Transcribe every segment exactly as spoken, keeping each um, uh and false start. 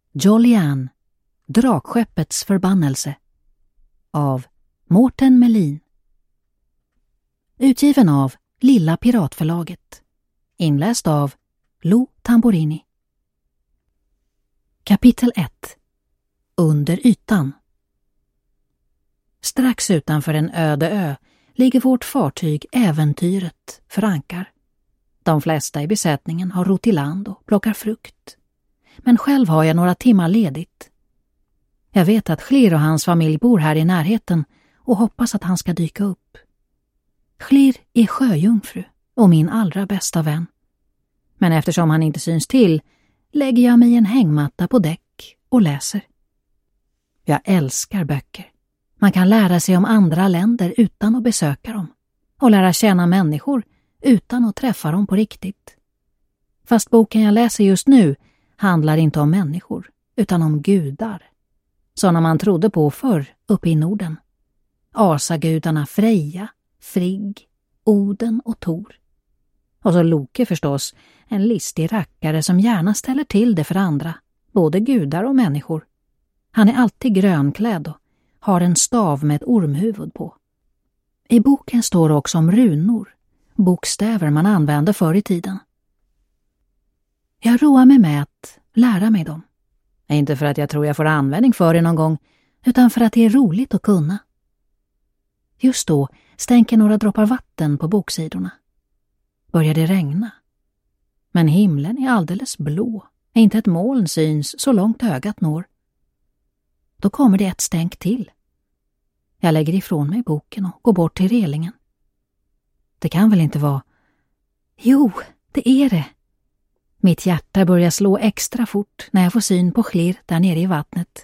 Jolly-Ann, Drakskeppets förbannelse av Mårten Melin. Utgiven av Lilla Piratförlaget. Inläst av Lo Tamborini. Kapitel ett. Under ytan. Strax utanför en öde ö ligger vårt fartyg Äventyret för ankar. De flesta i besättningen har rott i land och plockar frukt. Men själv har jag några timmar ledigt. Jag vet att Schlir och hans familj bor här i närheten och hoppas att han ska dyka upp. Schlir är sjöjungfru och min allra bästa vän. Men eftersom han inte syns till lägger jag mig i en hängmatta på däck och läser. Jag älskar böcker. Man kan lära sig om andra länder utan att besöka dem och lära känna människor utan att träffa dem på riktigt. Fast boken jag läser just nu handlar inte om människor utan om gudar. Sådana man trodde på förr uppe i Norden. Asagudarna Freja, Frigg, Oden och Tor. Och så Loke förstås, en listig rackare som gärna ställer till det för andra, både gudar och människor. Han är alltid grönklädd och har en stav med ett ormhuvud på. I boken står också om runor, bokstäver man använde förr i tiden. Jag roar mig med att lära mig dem. Inte för att jag tror jag får användning för det någon gång, utan för att det är roligt att kunna. Just då stänker några droppar vatten på boksidorna. Börjar det regna? Men himlen är alldeles blå. Inte ett moln syns så långt ögat når. Då kommer det ett stänk till. Jag lägger ifrån mig boken och går bort till relingen. Det kan väl inte vara... Jo, det är det. Mitt hjärta börjar slå extra fort när jag får syn på Schlir där nere i vattnet.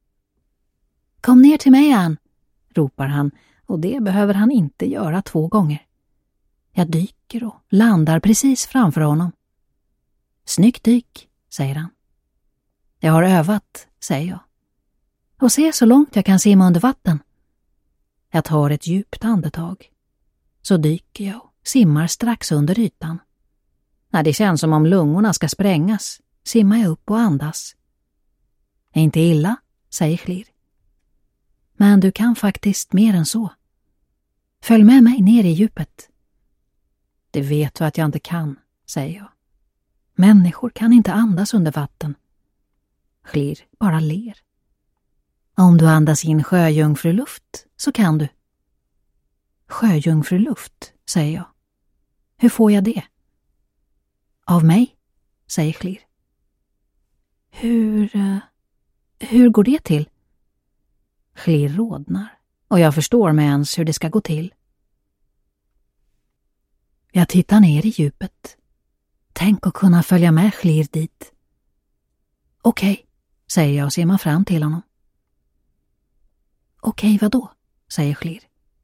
Kom ner till mig, Ann, ropar han, och det behöver han inte göra två gånger. Jag dyker och landar precis framför honom. Snyggt dyk, säger han. Jag har övat, säger jag. Och se så långt jag kan simma under vatten. Jag tar ett djupt andetag. Så dyker jag och simmar strax under ytan. När det känns som om lungorna ska sprängas simmar jag upp och andas. Är inte illa, säger Schlir. Men du kan faktiskt mer än så. Följ med mig ner i djupet. Det vet du att jag inte kan, säger jag. Människor kan inte andas under vatten. Schlir bara ler. Om du andas in sjöjungfruluft så kan du. Sjöjungfruluft, säger jag. Hur får jag det? Av mig, säger Schlir. Hur... Uh, hur går det till? Schlir rodnar och jag förstår med ens hur det ska gå till. Jag tittar ner i djupet. Tänk att kunna följa med Schlir dit. Okej, säger jag och simmar fram till honom. Okej, vadå? Säger Schlir.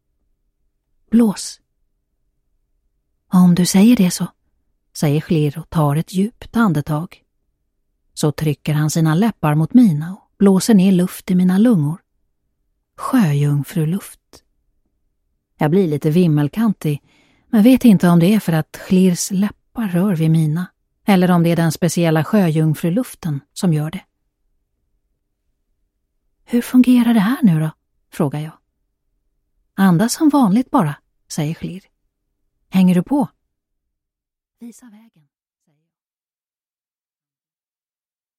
Blås. Om du säger det så, säger Schlir och tar ett djupt andetag. Så trycker han sina läppar mot mina och blåser ner luft i mina lungor. Sjöjungfruluft. Jag blir lite vimmelkantig, men vet inte om det är för att Schlirs läppar rör vid mina, eller om det är den speciella sjöjungfruluften som gör det. Hur fungerar det här nu då? Frågar jag. Andas som vanligt bara, säger Schlir. Hänger du på? Visa vägen.